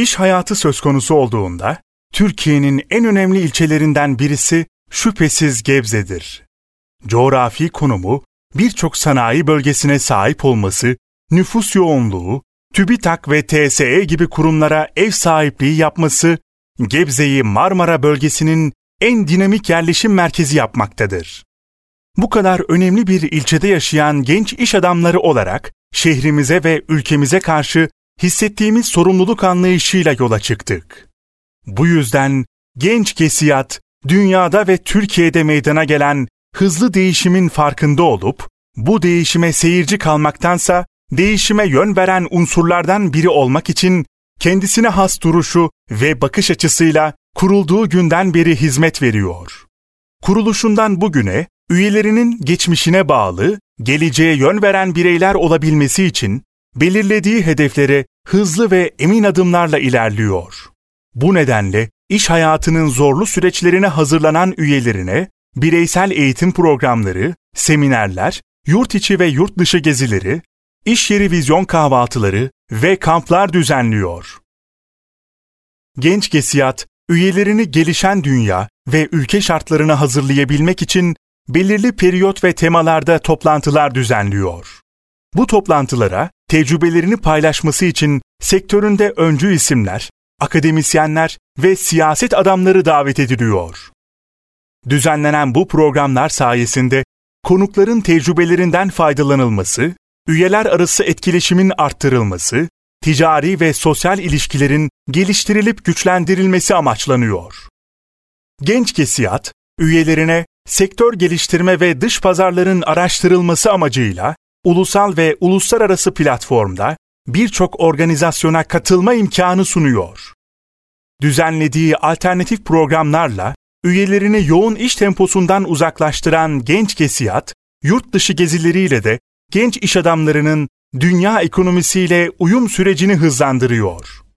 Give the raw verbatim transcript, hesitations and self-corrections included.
İş hayatı söz konusu olduğunda, Türkiye'nin en önemli ilçelerinden birisi şüphesiz Gebze'dir. Coğrafi konumu, birçok sanayi bölgesine sahip olması, nüfus yoğunluğu, TÜBİTAK ve T S E gibi kurumlara ev sahipliği yapması, Gebze'yi Marmara bölgesinin en dinamik yerleşim merkezi yapmaktadır. Bu kadar önemli bir ilçede yaşayan genç iş adamları olarak şehrimize ve ülkemize karşı hissettiğimiz sorumluluk anlayışıyla yola çıktık. Bu yüzden Genç Gesiyat, dünyada ve Türkiye'de meydana gelen hızlı değişimin farkında olup, bu değişime seyirci kalmaktansa değişime yön veren unsurlardan biri olmak için kendisine has duruşu ve bakış açısıyla kurulduğu günden beri hizmet veriyor. Kuruluşundan bugüne üyelerinin geçmişine bağlı, geleceğe yön veren bireyler olabilmesi için belirlediği hedeflere hızlı ve emin adımlarla ilerliyor. Bu nedenle iş hayatının zorlu süreçlerine hazırlanan üyelerine bireysel eğitim programları, seminerler, yurt içi ve yurt dışı gezileri, iş yeri vizyon kahvaltıları ve kamplar düzenliyor. Genç Gesiyat, üyelerini gelişen dünya ve ülke şartlarına hazırlayabilmek için belirli periyot ve temalarda toplantılar düzenliyor. Bu toplantılara tecrübelerini paylaşması için sektöründe öncü isimler, akademisyenler ve siyaset adamları davet ediliyor. Düzenlenen bu programlar sayesinde konukların tecrübelerinden faydalanılması, üyeler arası etkileşimin arttırılması, ticari ve sosyal ilişkilerin geliştirilip güçlendirilmesi amaçlanıyor. Genç Gesiyat, üyelerine sektör geliştirme ve dış pazarların araştırılması amacıyla ulusal ve uluslararası platformda birçok organizasyona katılma imkanı sunuyor. Düzenlediği alternatif programlarla üyelerini yoğun iş temposundan uzaklaştıran Genç Gesiyat, yurt dışı gezileriyle de genç iş adamlarının dünya ekonomisiyle uyum sürecini hızlandırıyor.